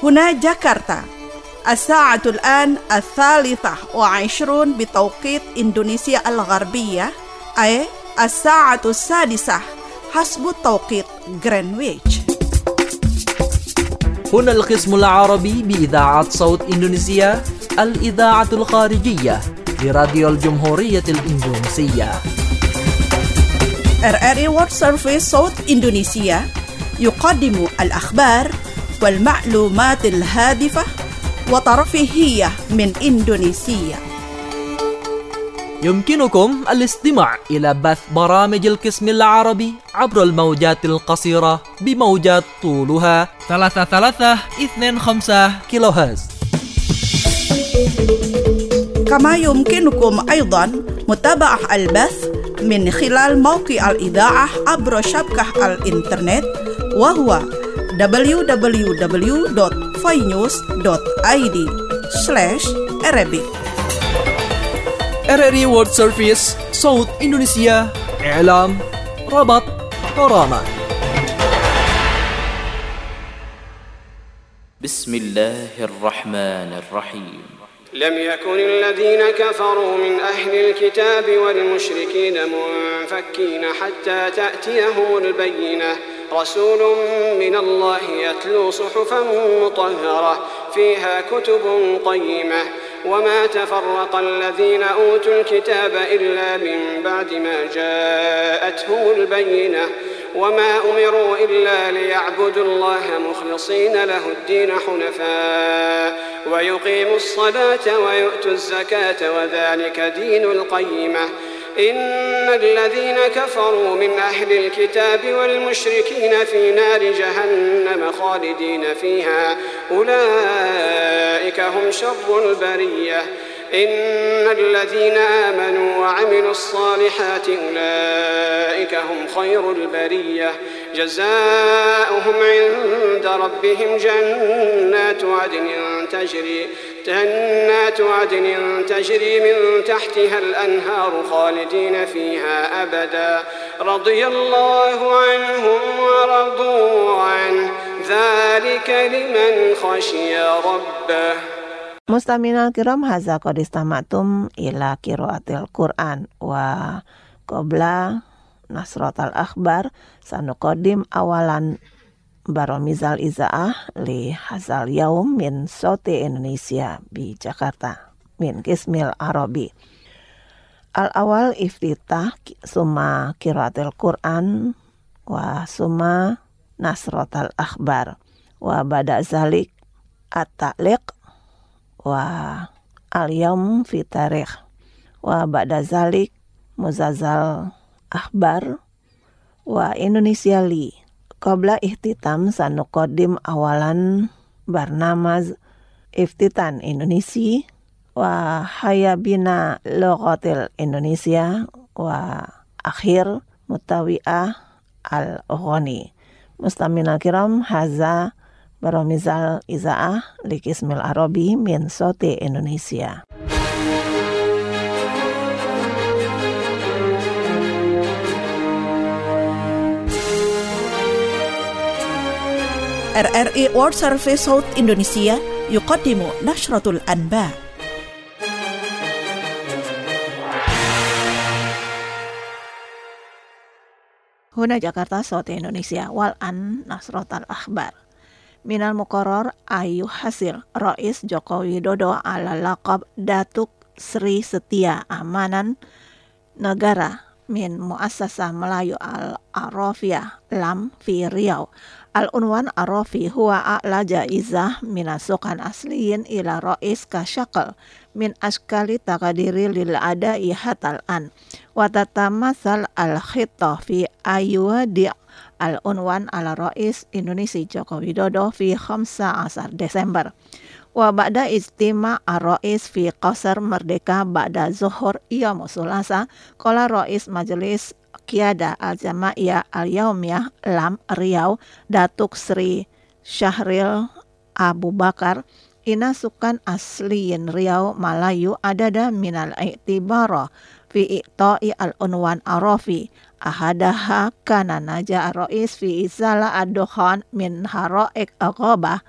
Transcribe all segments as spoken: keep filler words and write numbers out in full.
هنا جاكرتا الساعة الآن الثالثة وعشرون بتوقيت إندونيسيا الغربية، أي الساعة السادسة حسب توقيت غرينتش. هنا القسم العربي بإذاعة صوت إندونيسيا، الإذاعة الخارجية لراديو الجمهورية الإندونيسية. إر إر إي World Service صوت إندونيسيا يقدم الأخبار والمعلومات الهادفة وترفيهية من إندونيسيا. يمكنكم الاستماع إلى بث برامج القسم العربي عبر الموجات القصيرة بموجات طولها ثلاثة ثلاثة اثنين خمسة كيلو هرتز. كما يمكنكم أيضا متابعة البث من خلال موقع الإذاعة عبر شبكة الإنترنت، وهو دبليو دبليو دبليو دوت فاينيوز دوت آي دي سلاش Arabic. إر إر إي World Service صوت إندونيسيا، إعلام، ربط، برامج. بسم الله الرحمن الرحيم. لم يكن الذين كفروا من أهل الكتاب والمشركين منفكين حتى تأتيهم البينة، رسول من الله يتلو صحفا مطهرة فيها كتب قيمة، وما تفرق الذين أوتوا الكتاب إلا من بعد ما جاءتهم البينة، وما أمروا إلا ليعبدوا الله مخلصين له الدين حنفاء ويقيموا الصلاة ويؤتوا الزكاة وذلك دين القيمة. إن الذين كفروا من أهل الكتاب والمشركين في نار جهنم خالدين فيها أولئك هم شر البرية. إن الذين آمنوا وعملوا الصالحات أولئك هم خير البرية، جزاؤهم عند ربهم جنات عدن تجري جنات عدن تجري من تحتها الأنهار خالدين فيها أبدا، رضي الله عنهم ورضوا عنه، ذلك لمن خشي ربه. Mustaminal kiram, haza qad istamatum ila qiraatil Qur'an wa qabla nasratal akhbar sanuqaddim awalan baromizal izaah li hazal yaum min Sauti Indonesia bi Jakarta min Qismil Arabi. Al awal iftitah summa qiraatil Qur'an wa summa nasratal akhbar wa bada zalik at-ta'liq wa al-yawm fi tarikh wa ba'da zalik muzazal akhbar wa Indonesia li qabla ihtitam sanuqaddim awalan barnamaz iftitan Indonesia wa hayabina lughatil Indonesia wa akhir mutawi'ah al-ghani. Mustaminal kiram, haza baromizal izaah li Qismil Arabi min Sauti Indonesia. إر إر إي World Service صوت إندونيسيا يقدم نشرة الأنباء. Huna Jakarta Sauti Indonesia wal an nasratal akhbar. Minal muqarrar ayu hasil Rais Joko Widodo ala laqab Datuk Sri Setia Amanan Negara min Muassasah Melayu Al-Arafiyah Lam fi Riau. Al-unwan Arafi huwa a'la jaizah minasukan asliyin ila Rais kasyakal min askali takadiri lil adai hatal an wa tatamasal al-khittah fi aywadi al-unwan ala Rais Indonesia Joko Widodo fi khamsa asar Desember wa ba'da istima ar-Rais fi Qasar Merdeka ba'da zuhur yaum sulasa qala Rais Majelis Qiyada Al-Jamaiyah Al-Yaumiyah Lam Riau Datuk Sri Syahril Abu Bakar ina sukan asliyin Riau Malayu adada minal i'tibara fi i'ta'i al-unwan arafi ahadaha kana naja ar-Rais fi izala ad-dukhan min hara'ik aqabah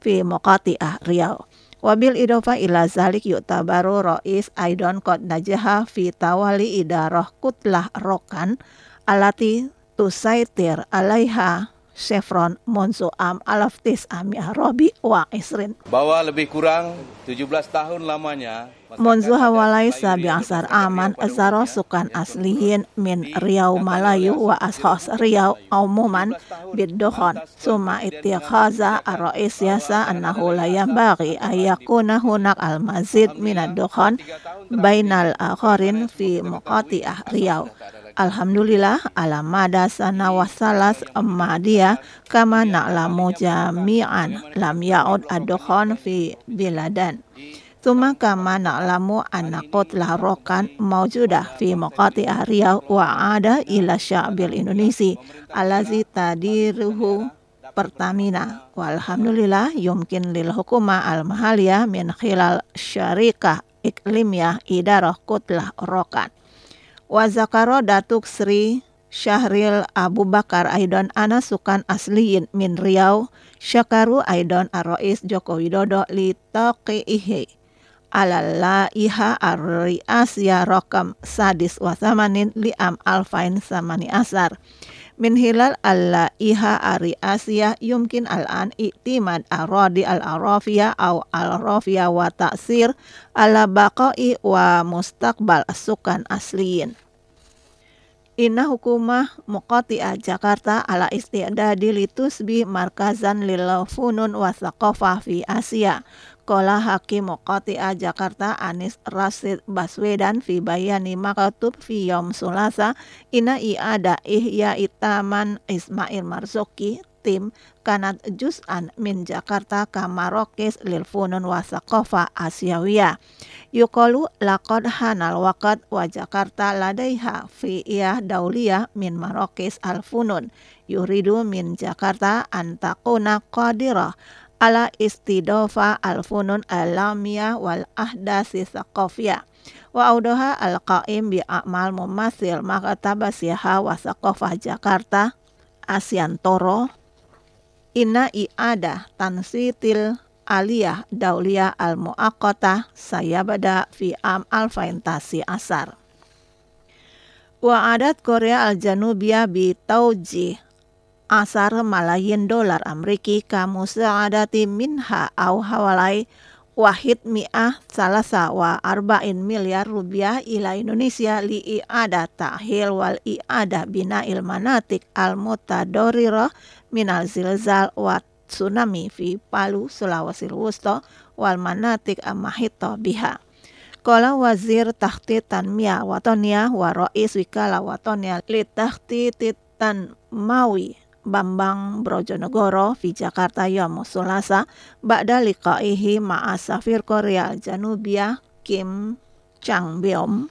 fi Muqati'ah Riau. Wabil idofa ila zalik yu'tabaru Rais Aidon qad najaha fi tawali idarah kutlah rokan alati tusaitir alaiha Chevron Monzo am alaftis amiyah robi wa isrin. Bahwa lebih kurang tujuh belas tahun lamanya Monzo hawalai sabi asar aman azaro sukan aslihin min Riau Malayu wa ashos Riau umuman biddohon suma itiqaza ar-rais yasa annahu la yambaghi ayakuna hunak al-mazid min ad-dohon bainal akharin fi Muqati'ah Riau. Alhamdulillah ala mada sana wasalas ammadiyah kama na'lamu jami'an lam ya'ud ad-dohon fi biladan. Tuma kama na'lamu anna qutlah rokan mawjudah fi Muqati'ah Riau wa ada ila sya'bil Indonesia alazi tadiruhu Pertamina. Walhamdulillah yumkin lil hukuma al-mahaliyah min khilal syarikah iklimiyah idarah qutlah rokan. Wa zakaro Datuk Sri Syahril Abu Bakar Aidon ana sukan asliyin min Riau syakaru Aidon ar-Rais Joko Widodo li taqi'ihi ala iha ar-riasya rokam sadis wa samanin li am alfain samani asar. Min hilal alla iha ar-riasya yumkin al-an i'timad aradi al-arafiyah au al-arafiyah wa ta'sir ala baqai wa mustaqbal sukan asliyin. Inna hukumah Muqati'ah Jakarta ala isti'dadi litusbi markazan lil funun wa thaqafah fi Asia. Qala Hakim Muqati'ah Jakarta Anis Rasid Baswedan fi bayani maktub fi yaum sulasa ina i'ada ihya itaman Ismail Marzuki tim kanat juz'an min Jakarta kamarokis lil funun wa thaqafah Asyawiyah. Yuqalu laqad hanal waqt wa Jakarta ladaiha fi iyah dauliyah min marokis al funun yuridu min Jakarta antakuna qadirah ala istidofa al-funun alamiyah wal ahdasi thaqafiyah wa audoha al-qaim bi a'mal mumasil makataba siha wa thaqafah Jakarta Asyantoro inna i'ada tansitil aliyah dauliyah al-mu'aqqatah sayabada fi am alfaintasi asar wa adat Korea al-Janubiyah bi taujih asar malayin dolar Ameriki kamu sa'adati minha au hawalai wahid mi'ah salasa wa arba'in miliar rupiah ila Indonesia li i'ada ta'hil wal i'ada bina'il manatik al-mutadorirah minal zilzal wa tsunami fi Palu Sulawesi Wusta wal manatik amahito biha. Qala wazir takhtit tanmiyah watoniyah wa rais wikala watoniyah li takhtit tanmawi Bambang Brojonegoro fi Jakarta yaum sulasa ba'da liqaihi ma'a safir Korea Janubiyah Kim Chang-beom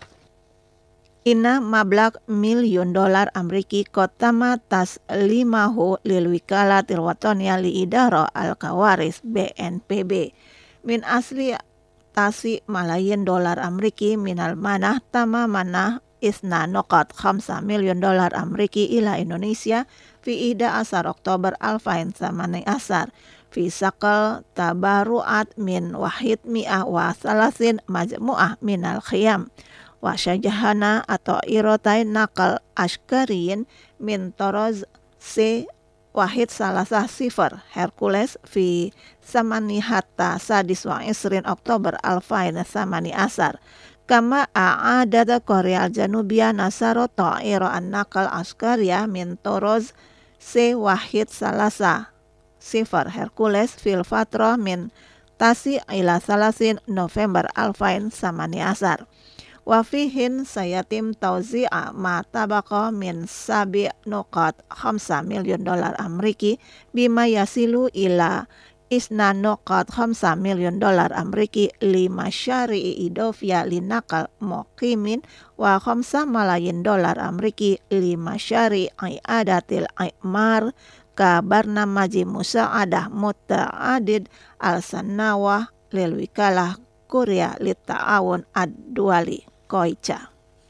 inna mablak milyun dolar Ameriki kotama tas limahu lil wikalatil watoniyah li idara al-kawaris B N P B min asli tasi malayin dolar Ameriki minal manah tama manah isna nokat khamsa milyun dolar Ameriki ila Indonesia fi ida asar Oktober alfain samani asar fi sakal tabaruat min wahid mi'ah wa salasin majmu'ah minal khiyam wa syajahana atau irotai nakal ashkariyin min toroz se wahid salasah sifar Hercules fi samani hatta sadis wa isrin Oktober alfain samani asar kama a'adada Korea Janubiyah nasaro ta'iro an-nakal askariyah min toroz se wahid salasa sifar Hercules fil fatrah min tasi ila salasin November alfain samani asar wa fihin sayatim tauzi'a ma tabaqa min sabi nuqat khamsa milyun dolar Ameriki bima yasilu ila isna nuqat khamsa milyun dolar Ameriki lima syari'i idofia linakal muqimin wa khamsa malayin dolar Ameriki lima syari'i adatil i'mar ka barnamaji musa'adah muta'adid al-sanawah lil wikalah Korea lit ta'awun ad-duali Koica.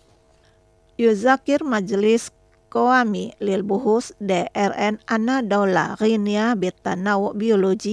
Yuzakir Majlis Qawami lil Buhus D R N Anna Daula Ghinia Bitanawu Biologi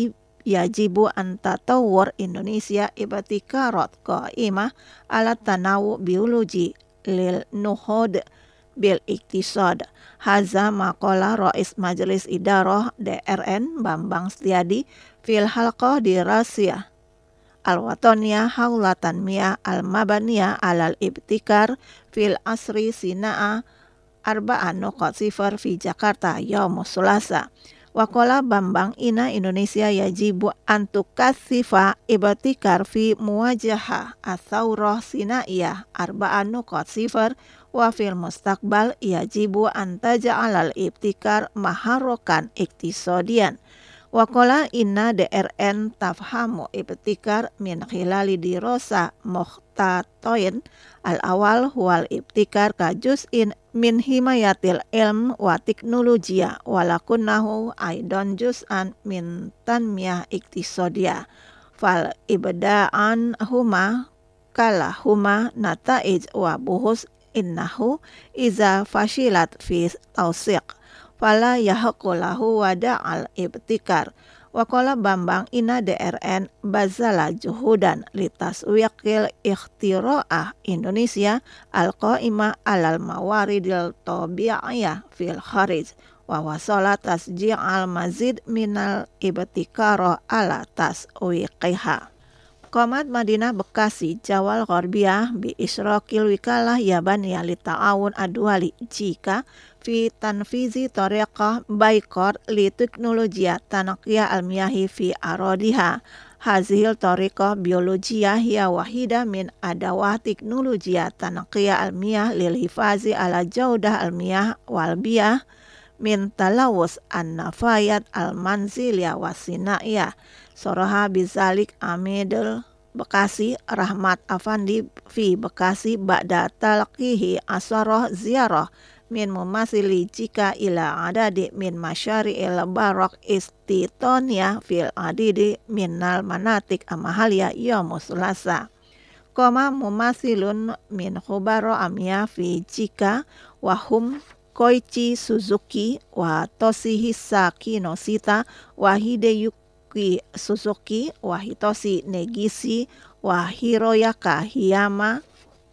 yajibu an tatawwur Indonesia ibtikarat qa'imah ala tanawu biologi lil nuhud bil iktisad. Haza maqala Rais Majelis Idarah D R N Bambang Setiadi fil halqah dirasiyah al-wataniyah haula tanmiyah al-mabaniyah alal ibtikar fil asri sina'a arba'an nuqat sifar fi Jakarta yaum Selasa. Waqala Bambang ina Indonesia yajibu an tukatsifa ibtikar fi muwajahah ats-tsaurah sinaiyah arba'an nuqat sifar wa fil mustaqbal yajibu an taj'alal ibtikar maharokan iktisadian. Waqala inna D R N tafhamu ibtikar min khilali dirosa muhtatoin al-awal huwal ibtikar ka juz'in min himayatil ilm wa teknologiya walakunnahu aidan juz'an min tanmiyah iktisadiyah fal ibda'an huma kala huma nataij wa buhus innahu iza fashilat fi tausiq fala yahaqu lahu wada'al ibtikar. Waqala Bambang ina D R N bazala juhudan litaswiqil ikhtira'ah Indonesia al-qa'imah alal mawaridil tabi'iyah fil kharij wa wasala tasji'al mazid minal ibtikara ala taswiqiha. Qomat Madinah Bekasi Jawal Gharbiyah bi israqil wikalah yabaniyah li ta'awun adwali jika fi tanfizi tariqah baikor li teknologiya tanaqiyah almiyahi fi arodiha. Hazihil tariqah biologiyah hiya wahida min adawah teknologiya tanaqiyah almiyah lil hifazi ala jaudah almiyah walbiyah min talawus an-nafayat al-manziliyah wasina'iyah. Soroha bizalik Amidul Bekasi Rahmat Afandi fi Bekasi ba'da talqihi asarah ziyarah min mumasili jika ila adadi min masyari'il barak istitonia fil adidi minnal manatik amahalia yaum Selasa. Koma mumasilun min khubaro amya fi jika wahum Koichi Suzuki wa Toshihisa Kinosita wa Hideyuki Suzuki wa Hitoshi Negishi wa Hiroyaka Hiyama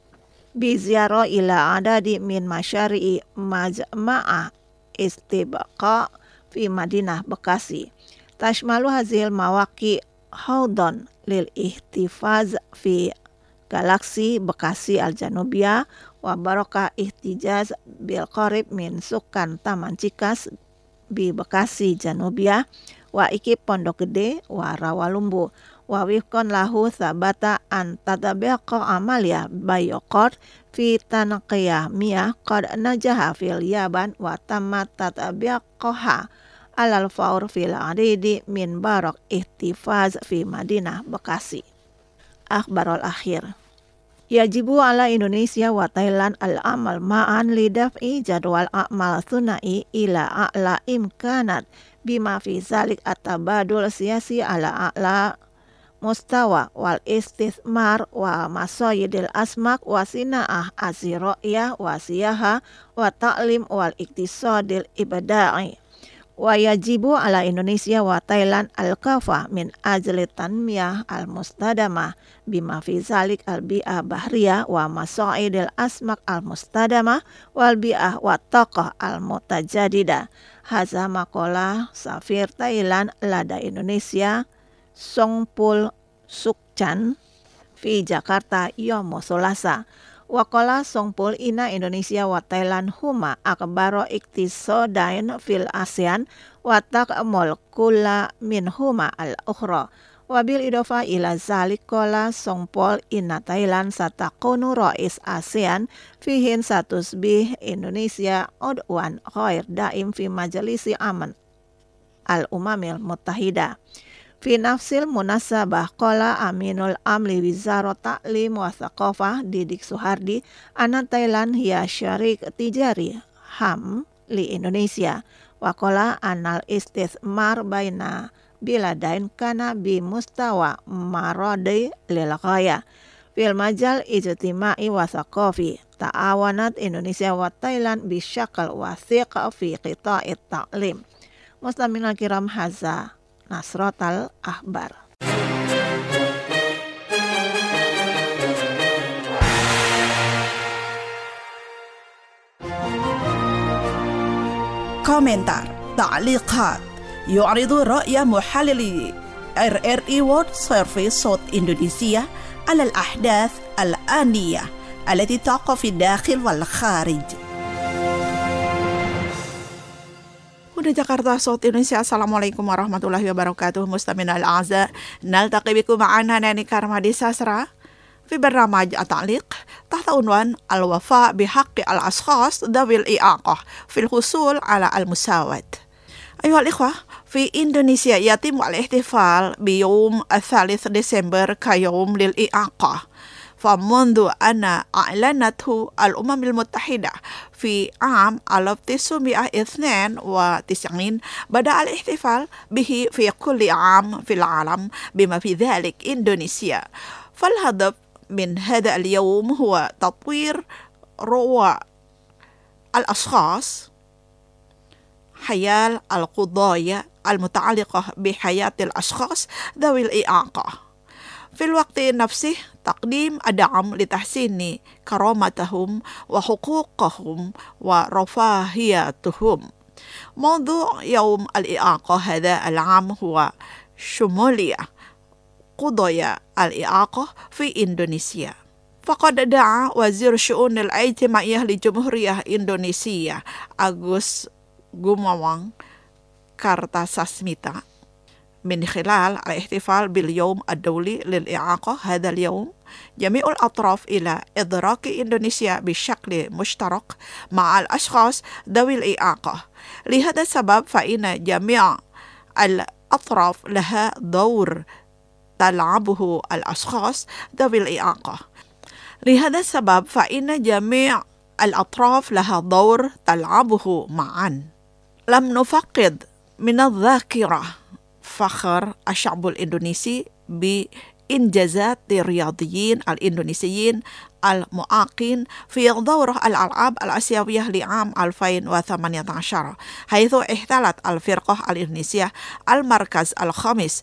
biziaro ila adadi min masyari'i majma'ah istibqa fi Madinah Bekasi. Tashmalu hazil mawaki haudon lil ihtifaz fi Galaksi Bekasi Al-Janubiyah wa barokah ihtijaz bil qarib min sukan Taman Cikas bi Bekasi Janubiyah wa ikip Pondok Gede wa Rawalumbu wa wifqan lahu sabata an tatabiqa amalia bayokor fi tanqiyah miyah qad najaha fil yaban wa tammat tatabiqaha alal faur fil adidi min barok ihtifaz fi Madinah Bekasi. Akhbarul akhir. Yajibu ala Indonesia wa Thailand al-amal ma'an lidaf'i jadwal a'mal sunai ila a'la imkanat bima fi zalik at-tabadul siyasi ala a'la mustawa wal istithmar wa masoyidil asmak wa sina'ah aziro'iyah wa siyaha wa ta'lim wal iktisadil ibada'i. Wa yajibu ala Indonesia wa Thailand al-kafah min ajli tanmiyah al-mustadamah bima fi zalik al-bi'ah bahriyah wa maso'idil asmak al-mustadamah wal bi'ah wa taqah al-mutajadidah. Haza maqala safir Thailand lada Indonesia Songpul Sukchan fi Jakarta yaum Selasa. Waqala Songpul ina Indonesia wa Thailand huma akbaro iktisodain fil ASEAN wa taqamul kulla min huma al-ukhra. Wabil idofa ila zalik qala Songpol ina Thailand satakunu rais ASEAN fihin satusbih Indonesia udwan ghair daim fi majalisi aman al-umamil muttahida. Fi nafsil munasabah qala Aminul Amli Wizarah Ta'lim wa Thaqafah Didik Suhardi anna Thailand hiya syarik tijari ham li Indonesia wa qala anal istithmar baina biladain kana bi mustawa maradi lil ghaya fil majal ijtimai wa thaqafi ta'awanat Indonesia wa Thailand bi syakal wathiq fi qita'it ta'lim. Muslimin al-kiram haza Nasrotal Akhbar. Komentar, تعليقات يعرض رأي محللي آر آر إي World Service صوت إندونيسيا على الأحداث الآنية التي تقع في الداخل والخارج. هنا جاكرتا صوت إندونيسيا. Assalamualaikum warahmatullahi wabarakatuh. مستمعينا الأعزاء، نلتقي بكم معنا ناني كارمادي ساسرا في برنامج التعليق تحت عنوان الوفاء بحق الأشخاص ذوي الإعاقة في الحصول على المساواة. أيها الإخوة، في إندونيسيا يتم الاحتفال بيوم الثالث ديسمبر كيوم للإعاقة، فمنذ أن أعلنته الأمم المتحدة في عام ألف وتسعمائة واثنين وتسعين بدأ الاحتفال به في كل عام في العالم بما في ذلك إندونيسيا. فالهدف من هذا اليوم هو تطوير روى الأشخاص حيال القضايا المتعلقة بحياة الأشخاص ذوي الإعاقة، في الوقت نفسه تقديم الدعم لتحسين كرامتهم وحقوقهم ورفاهيتهم. موضوع يوم الإعاقة هذا العام هو شمولية قضايا الإعاقة في إندونيسيا. فقد دعا وزير الشؤون الاجتماعية لجمهورية إندونيسيا أغوست غوماوانغ كارتاساسميتا من خلال الاحتفال باليوم الدولي للإعاقة هذا اليوم جميع الأطراف إلى إدراك إندونيسيا بشكل مشترك مع الأشخاص ذوي الإعاقة. لهذا السبب فإن جميع الأطراف لها دور تلعبه الأشخاص ذوي الإعاقة. لهذا السبب فإن جميع الأطراف لها دور تلعبه معا. لم نفقد من الذاكرة فخر الشعب الإندونيسي بإنجازات الرياضيين الإندونيسيين المعاقين في دورة الألعاب الآسيوية لعام ألفين وثمانية عشر، حيث احتلت الفرقة الإندونيسية المركز الخامس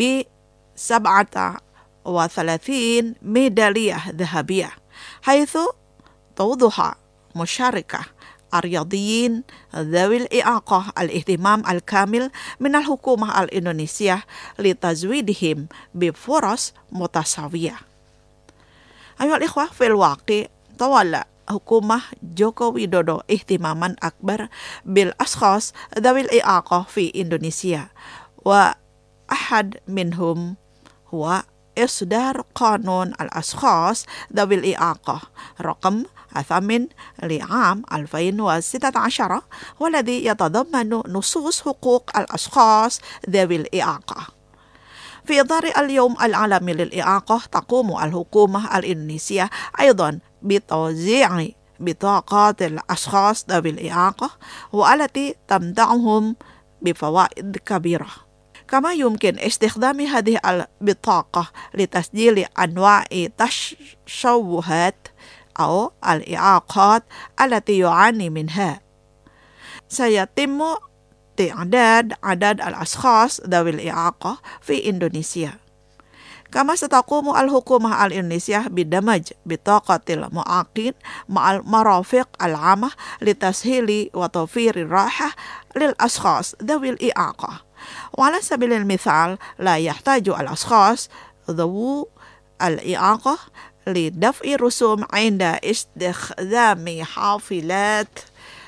بسبعة وثلاثين ميدالية ذهبية، حيث توضح مشاركة الرياضيين ذوي الإعاقة الاهتمام الكامل من الحكومة الإندونيسية لتزويدهم بفرص متساوية. أيها الإخوة، في الواقع تولى حكومة جوكو ويدودو اهتماما أكبر بالأشخاص ذوي الإعاقة في إندونيسيا، وأحد منهم هو إصدار قانون الأشخاص ذوي الإعاقة رقم الثامن لعام ألفين وستة عشر، والذي يتضمن نصوص حقوق الأشخاص ذوي الإعاقة. في إطار اليوم العالمي للإعاقة تقوم الحكومة الإندونيسية أيضا بتوزيع بطاقات الأشخاص ذوي الإعاقة، والتي تمنحهم بفوائد كبيرة. كما يمكن استخدام هذه البطاقة لتسجيل أنواع التشوهات أو الإعاقات التي يعاني منها. سيتم تعداد عدد الأشخاص ذوي الإعاقة في إندونيسيا. كما ستقوم الحكومة الإندونيسية بدمج بطاقة المعاقين مع المرافق العامة لتسهيل وتوفير الراحة للأشخاص ذوي الإعاقة. وعلى سبيل المثال لا يحتاج الأشخاص ذوي الإعاقة لدفع رسوم عند استخدام حافلات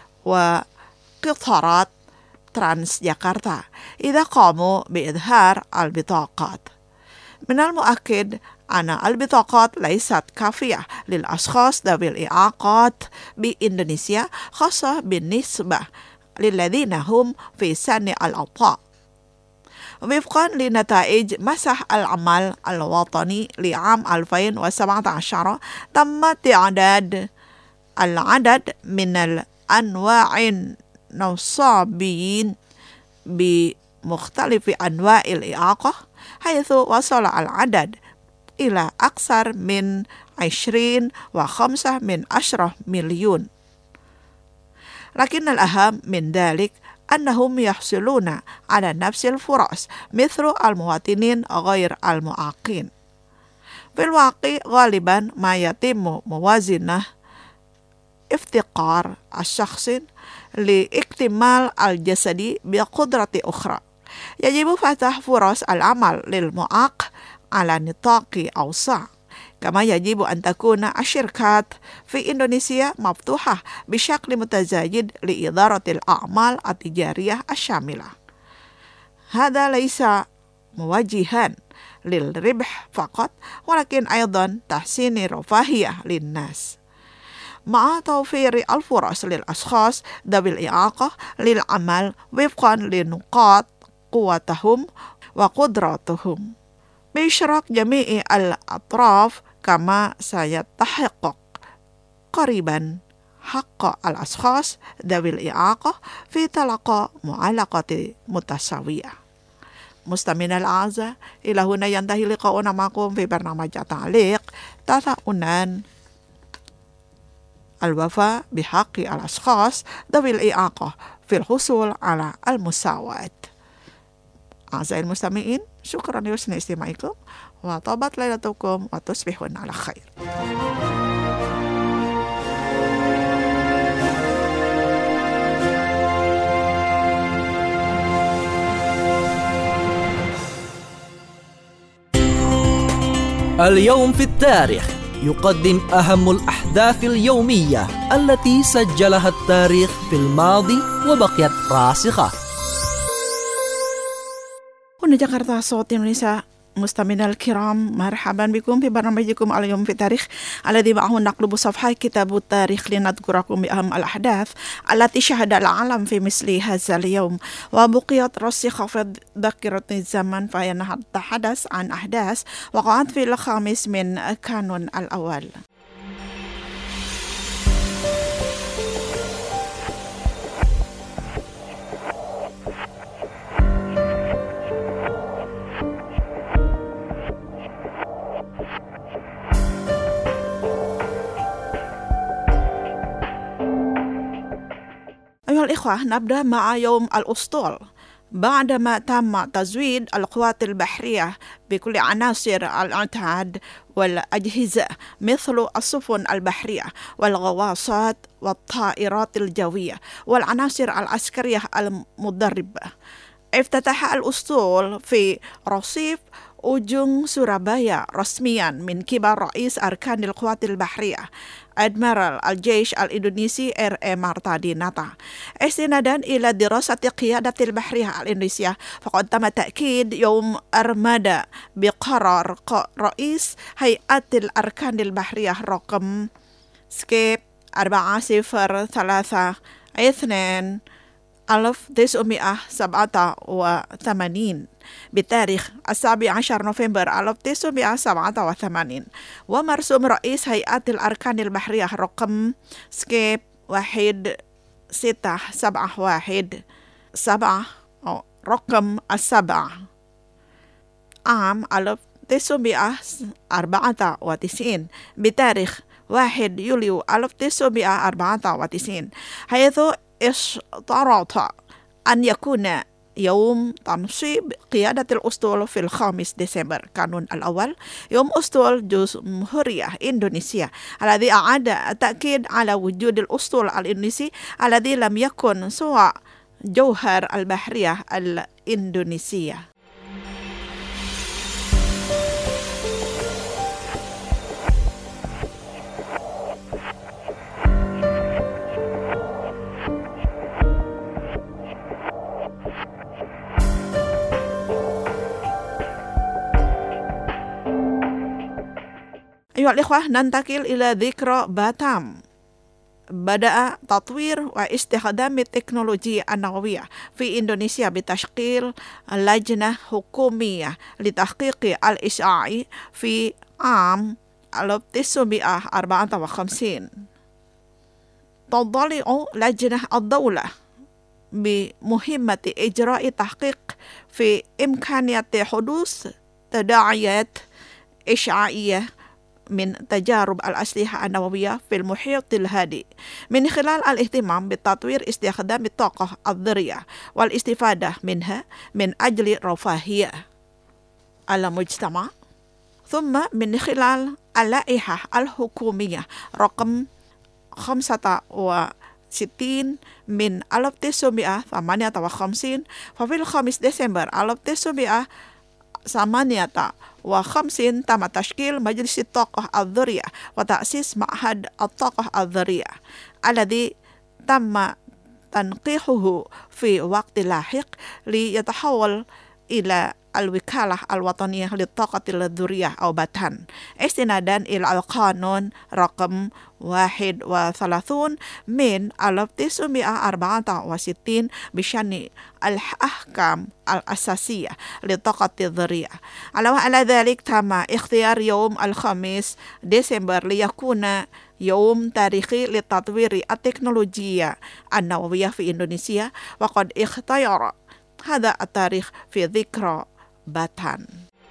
وقطارات ترانس جاكرتا إذا قاموا بإظهار البطاقات. من المؤكد أن البطاقات ليست كافية للأشخاص ذوي الإعاقات بإندونيسيا، خاصة بالنسبة للذين هم في سن العطاء. وفقا لنتائج مسح العمل الوطني لعام ألفين وسبعة عشر، تم تعداد العدد من الأنواع النصابين بمختلف أنواع الإعاقة، حيث وصل العدد إلى أكثر من عشرين وخمسة من عشرة مليون. لكن الأهم من ذلك أنهم يحصلون على نفس الفرص مثل المواطنين غير المعاقين. في الواقع غالبا ما يتم موازنة افتقار الشخص لاكتمال الجسد بقدرة أخرى. يجب فتح فرص العمل للمعاق على نطاق أوسع، كما يجب أن تكون الشركات في إندونيسيا مفتوحة بشكل متزايد لإدارة الأعمال التجارية الشاملة. هذا ليس موجها للربح فقط، ولكن أيضا تحسين الرفاهية للناس، مع توفير الفرص للأشخاص ذوي الإعاقة للعمل وفقا لنقاط قوتهم وقدراتهم بإشراك جميع الأطراف، كما سيتحقق قريبا حق الأشخاص ذوي الإعاقة في تلقى معالجة متساوية. مستمعينا الأعزاء، إلى هنا ينتهي لقاؤنا معكم في برنامج تعليق تساؤلا الوفاء بحق الأشخاص ذوي الإعاقة في الحصول على المساواة. أعزائي المستمعين، شكرا لحسن استماعكم، وطابت ليلتكم وتصبحون على خير. اليوم في التاريخ يقدم أهم الأحداث اليومية التي سجلها التاريخ في الماضي وبقيت راسخة. هنا جاكرتا صوت إندونيسيا. مستمعينا الكرام، مرحبا بكم في برنامجكم اليوم في التاريخ الذي معه نقلب صفحة كتاب التاريخ لنذكركم بأهم الأحداث التي شهد العالم في مثل هذا اليوم وبقيت راسخة في ذاكرة الزمن، فنتحدث عن أحداث وقعت في الخامس من كانون الأول. أيها الإخوة، نبدأ مع يوم الأسطول. بعدما تم تزويد القوات البحرية بكل عناصر العتاد والأجهزة مثل السفن البحرية والغواصات والطائرات الجوية والعناصر العسكرية المدربة، افتتح الأسطول في رصيف ujung Surabaya رسميا من قبل رئيس أركان القوات البحرية أدميرال الجيش الإندونيسي إر إيه مارتاديناتا. استنادا إلى دراسة قيادة البحرية الإندونيسية، فقد تم تأكيد يوم أرمادا بقرار رئيس هيئة الأركان البحرية رقم سكيب أربعة صفر ثلاثة اثنين ألف تسعمائة سبعة وثمانين بتاريخ السابع عشر نوفمبر ألف تسعمائة سبعة وثمانين، ومرسوم رئيس هيئة الأركان البحرية رقم سكيب واحد ستة سبعة واحد سبعة أو رقم السبع عام ألف تسعمائة أربعة وتسعين بتاريخ واحد يوليو ألف تسعمائة أربعة وتسعين، حيث اشترط أن يكون يوم تنصيب قيادة الأسطول في الخامس ديسمبر كانون الأول يوم أسطول جمهورية إندونيسيا، الذي أعاد التأكيد على وجود الأسطول الإندونيسي الذي لم يكن سوى جوهر البحرية الإندونيسية. أيها الإخوة، ننتقل إلى ذكرى باتام. بدأ تطوير واستخدام التكنولوجيا النووية في إندونيسيا بتشكيل لجنة حكومية لتحقيق الإشعاع في عام ألف تسعمائة أربعة وخمسين. تضلع لجنة الدولة بمهمة إجراء تحقيق في إمكانية حدوث تداعيات إشعاعية من تجارب الأسلحة النووية في المحيط الهادئ من خلال الاهتمام بتطوير استخدام الطاقة الذرية والاستفادة منها من أجل رفاهية المجتمع، ثم من خلال اللائحة الحكومية رقم خمسة وستين من ألف وتسعمائة وثمانية وخمسين، ففي الخامس ديسمبر ألف وتسعمائة وثمانية وخمسين تم تشكيل مجلس الطاقة الذرية وتأسيس معهد الطاقة الذرية الذي تم تنقيحه في وقت لاحق ليتحول إلى الوكالة الوطنية للطاقة الذرية أو باتان، استنادا إلى القانون رقم واحد وثلاثين من ألف وتسعمائة وأربعة وستين بشأن الأحكام الأساسية للطاقة الذرية. على ذلك تم اختيار يوم الخامس ديسمبر ليكون يوم تاريخي لتطوير التكنولوجيا النووية في إندونيسيا، وقد اختير هذا التاريخ في ذكرى باتان.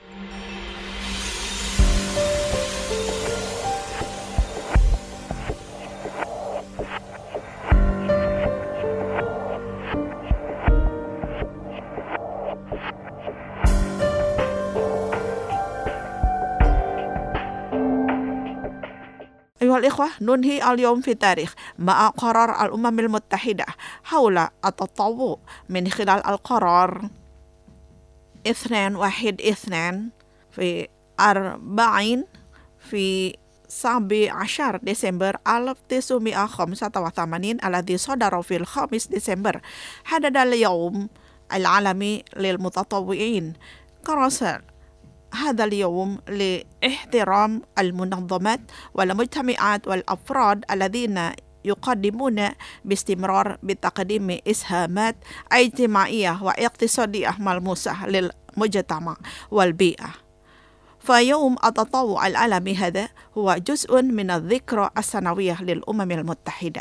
أيها الإخوة، ننهي اليوم في التاريخ مع قرار الأمم المتحدة حول التطوع من خلال القرار اثنين واحد اثنين في أربعين في سابع عشر ديسمبر ألف وتسعمائة وخمسة وثمانين الذي صدر في الخامس ديسمبر حدد اليوم العالمي للمتطوعين. كرس هذا اليوم لاحترام المنظمات والمجتمعات والأفراد الذين يقدمون باستمرار بتقديم إسهامات اجتماعية واقتصادية ملموسة للمجتمع والبيئة. فيوم التطوع العالمي هذا هو جزء من الذكرى السنوية للأمم المتحدة.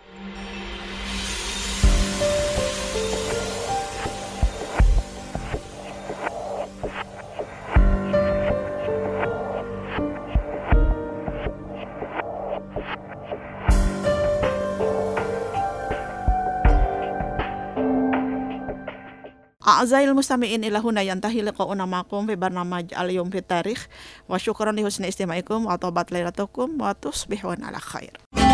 أعزائي المستمعين، إلى هنا ينتهي لقاؤنا معكم في برنامج اليوم في التاريخ، وشكرا لحسن استماعكم وطابت ليلتكم وتصبحون على خير.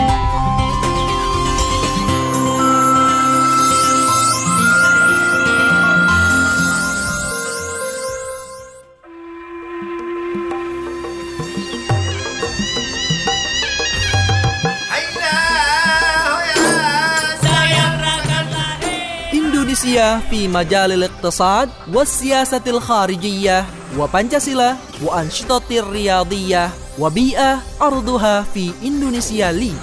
إندونيسيا في مجال الاقتصاد والسياسة الخارجية وبنشاسيلا وأنشطة الرياضية وبيئة أرضها في إندونيسيا لي.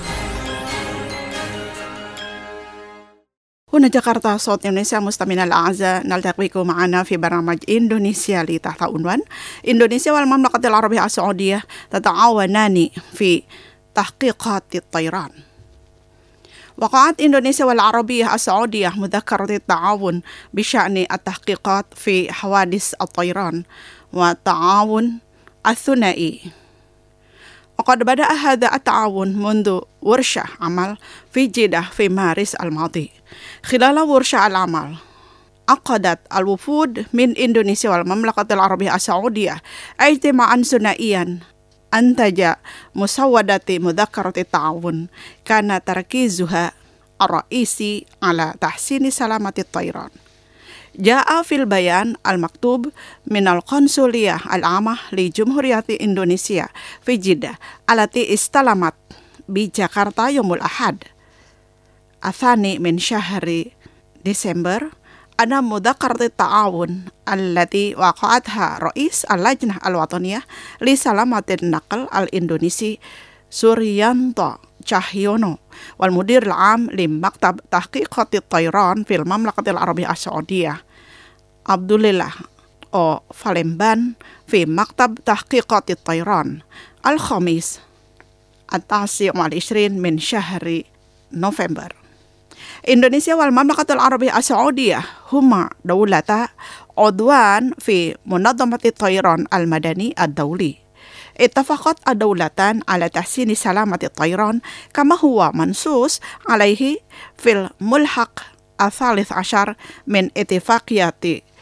هنا جاكرتا صوت إندونيسيا. مستمعينا الأعزاء، نلتقي بكم معنا في برنامج إندونيسيا لي تحت عنوان إندونيسيا والمملكة العربية السعودية تتعاونان في تحقيقات الطيران. وقعت إندونيسيا والعربية السعودية مذكرة التعاون بشأن التحقيقات في حوادث الطيران والتعاون الثنائي. وقد بدأ هذا التعاون منذ ورشة عمل في جدة في مارس الماضي. خلال ورشة العمل عقدت الوفود من إندونيسيا والمملكة العربية السعودية اجتماعا ثنائيا أنتج مسودة مذكرة التعاون كان تركيزها الرئيسي على تحسين سلامة الطيران. جاء في البيان المكتوب من القنصلية العامة لجمهورية إندونيسيا في جدة التي استلمت بجاكرتا يوم الأحد الثاني من شهر ديسمبر أن مذكرة التعاون التي وقعتها رئيس اللجنة الوطنية لسلامة النقل الإندونيسي سوريانتو Cahyono والمدير العام لمكتب تحقيقات الطيران في المملكة العربية السعودية عبد الله أو فالمبان في مكتب تحقيقات الطيران الخميس التاسع والعشرين من شهر نوفمبر. إندونيسيا والمملكة العربية السعودية هما دولتا عضوان في منظمة الطيران المدني الدولي. اتفقت الدولتان على تحسين سلامة الطيران كما هو منصوص عليه في الملحق الثالث عشر من اتفاقية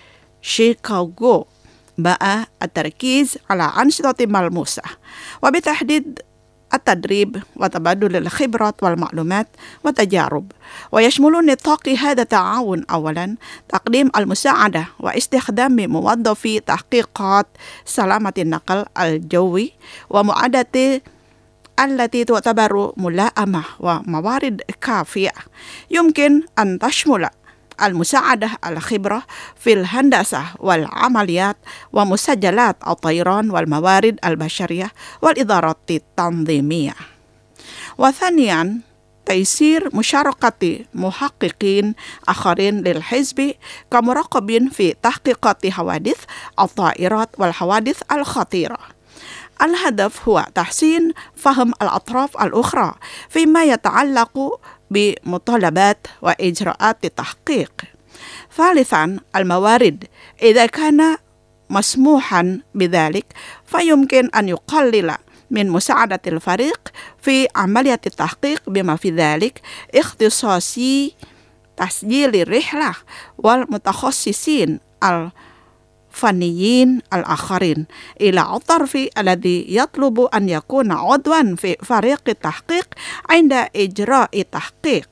شيكاغو، مع التركيز على أنشطة ملموسة وبتحديد التدريب وتبادل الخبرات والمعلومات والتجارب. ويشمل نطاق هذا التعاون أولا تقديم المساعدة واستخدام موظفي تحقيقات سلامة النقل الجوي ومعدات التي تعتبر ملائمة وموارد كافية، يمكن أن تشمل المساعدة الخبرة في الهندسة والعمليات ومسجلات الطيران والموارد البشرية والإدارات التنظيمية. وثانيا تيسير مشاركة محققين آخرين للحزب كمراقبين في تحقيقات حوادث الطائرات والحوادث الخطيرة. الهدف هو تحسين فهم الأطراف الأخرى فيما يتعلق بمطالبات وإجراءات التحقيق. ثالثا الموارد، إذا كان مسموحا بذلك فيمكن أن يقلل من مساعدة الفريق في عملية التحقيق بما في ذلك اختصاصي تسجيل الرحلة والمتخصصين الفنيين الآخرين إلى الطرف الذي يطلب أن يكون عضوا في فريق التحقيق عند إجراء التحقيق.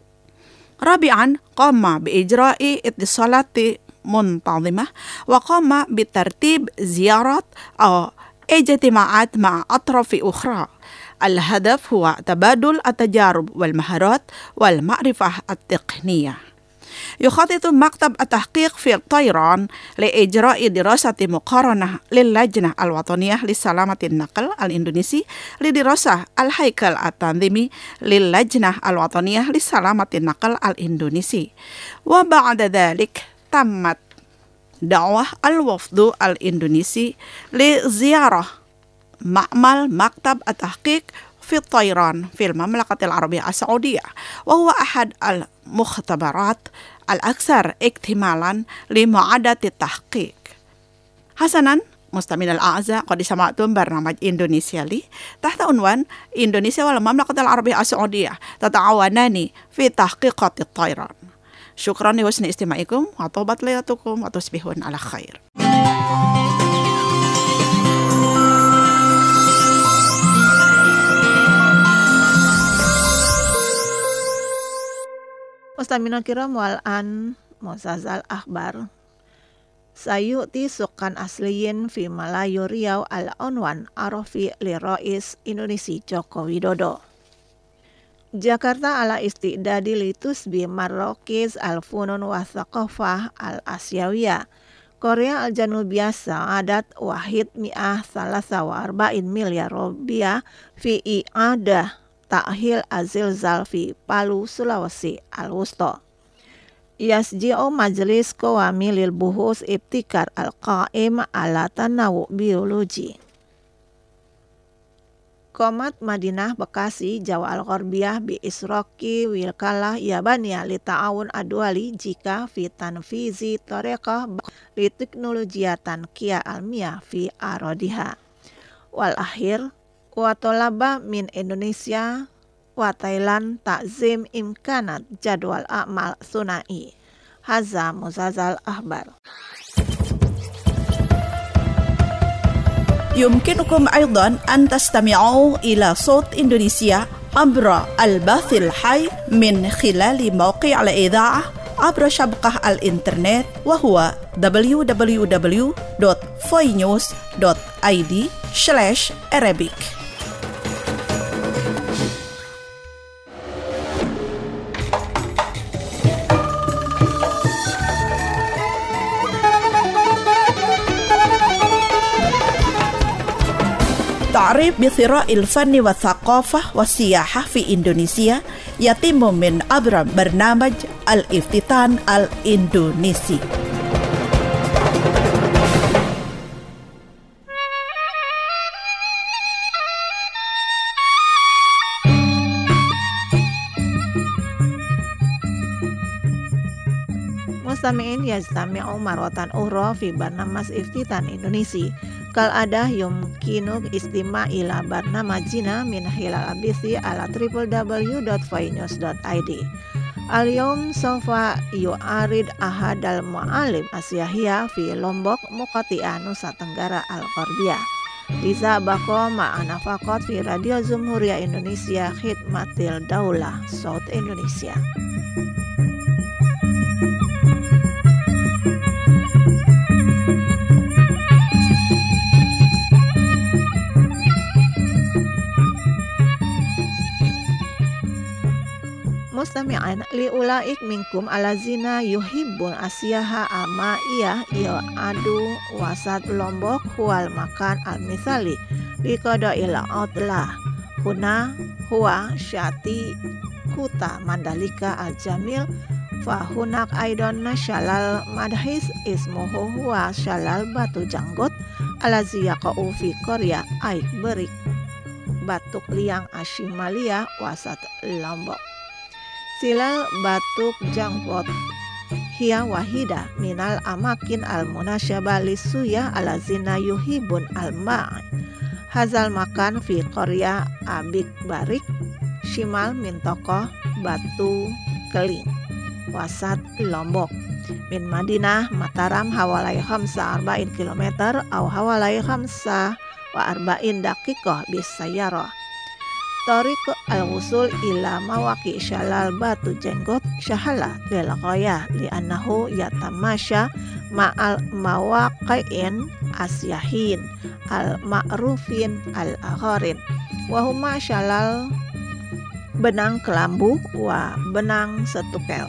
رابعا قام بإجراء اتصالات منتظمة وقام بترتيب زيارات أو اجتماعات مع أطراف أخرى. الهدف هو تبادل التجارب والمهارات والمعرفة التقنية. يخطط مكتب التحقيق في الطيران لإجراء دراسة مقارنة للجنة الوطنية لسلامة النقل الإندونيسي لدراسة الهيكل التنظيمي للجنة الوطنية لسلامة النقل الإندونيسي. وبعد ذلك تمت دعوة الوفد الإندونيسي لزيارة معمل مكتب التحقيق في الطيران في المملكة العربية السعودية، وهو أحد المختبرات الأكثر اكتمالا لمعدة التحقيق. حسنا مستمعينا الأعزاء، قد سمعتم برنامج إندونيسيا لي تحت عنوان إندونيسيا والمملكة العربية السعودية تتعاونان في تحقيقات الطيران. شكرا لحسن استماعكم وطابت ليلتكم وتصبحون على خير. Mustamina kiram wal an Muzazal Akhbar Sayuti sukan asliyin fi Malayu Riau al-Unwan Arafi li Rais Indonesia Joko Widodo. Jakarta ala istidadi litus bi Marrokiz al-Funun wa Thaqafah al-Asyawiyah Korea al-Janubiyah sa'adat wahid mi'ah salasa wa arba'in milyar rupiah fi i'adah Ta'hil Azilzal fi Palu, Sulawesi Al-Wusta. Yasji'u Majlis Qawamilil Buhus Ibtikar Al-Qaim ala Tanawu Biologi. Komat Madinah Bekasi Jawa Al-Gharbiyah bi Isroki Wilkalah Yabaniya li Ta'awun Adwali jika fi tanfizi tariqah li teknologiatan kia almiyah fi arodiha. Wal akhir wa tolaba min Indonesia wa Thailand takzim imkanat jadwal amal sunai. Haza Muzazal Akhbar. يمكنكم أيضا أن تستمعوا إلى صوت إندونيسيا عبر البث الحي من خلال موقع الإذاعة عبر شبكة الإنترنت وهو دبليو دبليو دبليو دوت voi news دوت i d slash arabic. تعريف بثراء الفن والثقافة والسياحة في إندونيسيا يتم من عبر برنامج الافتتان الإندونيسي. Mustami'in yajtami'u marwatan ukhra fi barnamas iftitan Indonesia. kal ada yumkinu istima ila barnamajina min hilal abisi ala w w w dot voinews dot i d. Al-yawm sawfa yu'arid ahadal mu'alim asyahiyah fi Lombok Muqati'ah Nusa Tenggara Al-Gharbiyah. Liza bako ma'ana fakot fi Radio Jumhuriyah Indonesia Khidmatil Daulah South Indonesia. Mustami'an li ulaik minkum alazina yuhibbun asyaha amaiyah yu'adu wasat Lombok huwal makan al-misali liqada ila outlah huna huwa syati kuta Mandalika al-jamil fahunak aidon syalal madhis ismuhu huwa syalal batu janggot alazi yaqa'u fi Korea aik berik batuk liang ashimalia wasat Lombok. Silal batuk jangkot hiya wahida minal amakin al munasyabah lisuya alazina yuhibun al ma'i hazal makan fi Korea abik barik shimal mintoko batu keling wasat Lombok min Madinah Mataram hawalai khamsa arba'in kilometer au hawalai khamsa wa arba'in daqiqah bis sayyarah. Tariq al-wusul ila mawaqi syalal batu jenggot syahala lil ghayah li annahu yatamasya ma'al mawaqi'in asyahin al-ma'rufin al-agharin wa huma syalal benang kelambu wa benang setukel.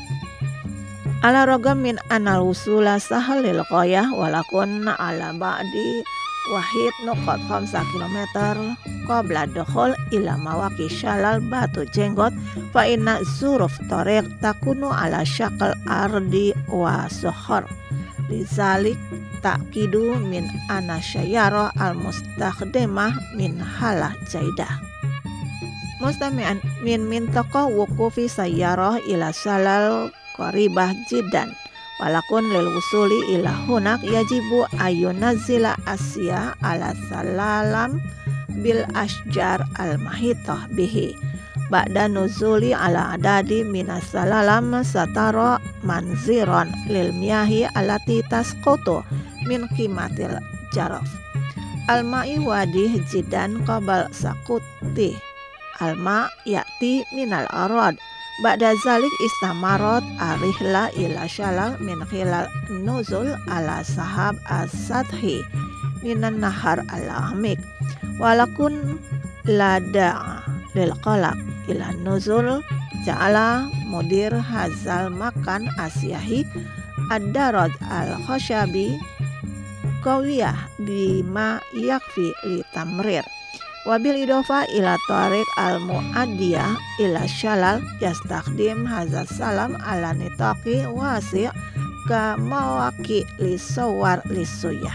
Ala ragam min anal wusula sahal lil ghayah walakun ala ba'di wahid nuqat khamsa kilometer qabla dukhul ila mawaqi syalal batu jenggot fa inna zuruf tariq takunu ala syakal ardi wa suhar lizalik takidu min ana syayara al mustakhdimah min halah jaidah mustami'an min mintaqa wuqufi sayyarah ila syalal qaribah jiddan walakun lil wusuli ila hunak yajibu ayunazila asya ala salalam bil asjar al mahitah bihi ba'da nuzuli ala adadi minas salalam satara manziron lil miyahi alati tasqutu min qimatil jaraf al ma'i wadih jidan qabal saquti al ma' ya'ti minal arad ba'da zalik istamarot arihla ila syalal min khilal nuzul ala sahab as-sadhi minan nahar al-amik walakun lada lil qalaq ila nuzul ja'ala mudir hazal makan asyahi ad-daraj al-khashabi qawiyah bima yakfi li tamrir wabil idofa ila tariq al mu'adiyah ila syalal yastakhdim hazal salam ala nitaqi wasi' ka mawaqi li sawar li suyah.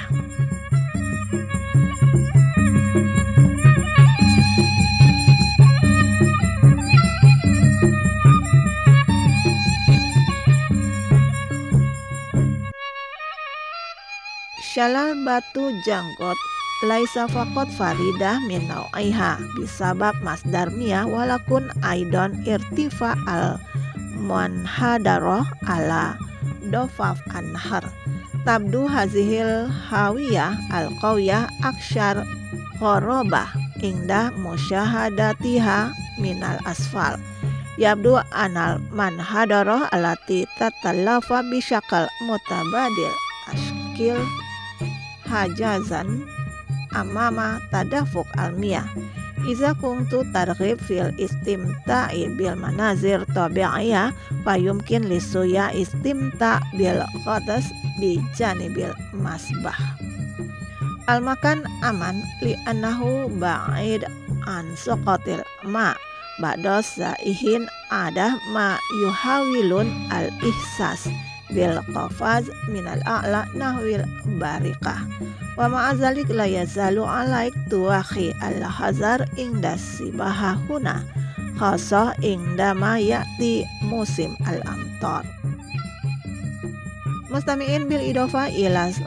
Syalal batu janggot laisa faqat faridah min nau'iha bisabab masdar miyah walakun aidon irtifa al munhadarah ala dofaf anhar tabdu hazihil hawiyah al qawiyah aksyar qorobah indah musyahadatiha minal asfal yabdu anal manhadarah alati tatallafa bisyakal mutabadil ashkil hajazan amama tadafuk almiyah iza kuntu targhib fil istimta'i bil manazir tabi'iyah fayumkin lisuya istimta' bil ghadas bi janibil masbah al makan aman li annahu ba'id an suqatil ma ba'da sa'ihin ada ma yuhawilun al ihsas bil qafaz minal a'la nahwil bariqah wa ma'azalik la yazalu alaik tuwakhi al-hazar inda sibaha huna khasa inda ma ya'ti musim al-amtar mustami'in bil idofa ila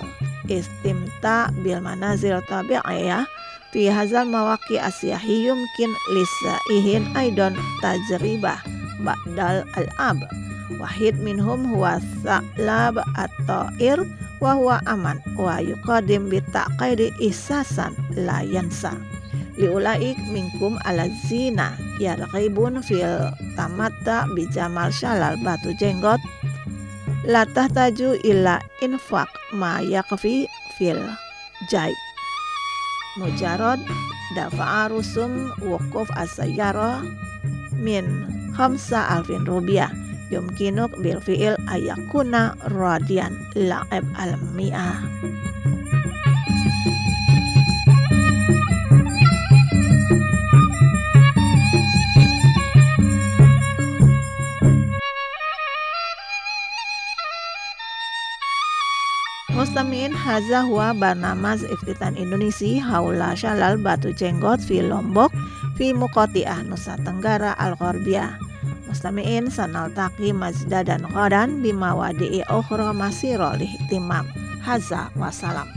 istimta bil manazil tabi'iyah fi hadzal mawaqi asyahi yumkin lisaihin aidan tajribah ba'dal al-ab. Wahid minhum huwa sa'lab at-ta'ir wa huwa aman wa yuqadim bi taqidi isasan la yansa. Liulaik minkum alazina yarghibun fil tamatta bi jamal syalal batu jenggot la tahtaju ila infaq ma yakfi fil jaib. Mujarad dafa'a rusum wukuf as-sayyara min khamsa alfin rupiah yumkinuk bil fi'il ayakuna radian la'ib al-mi'ah. Mustamin haza huwa barnamaz iftitan Indonesia haula syalal batu jenggot fi Lombok fi Muqati'ah Nusa Tenggara Al-Gharbiyah. Mustamiin sanaltaqi mazdadan ghadan bima wadi'i ukhra masira lihtimam. Haza wassalam.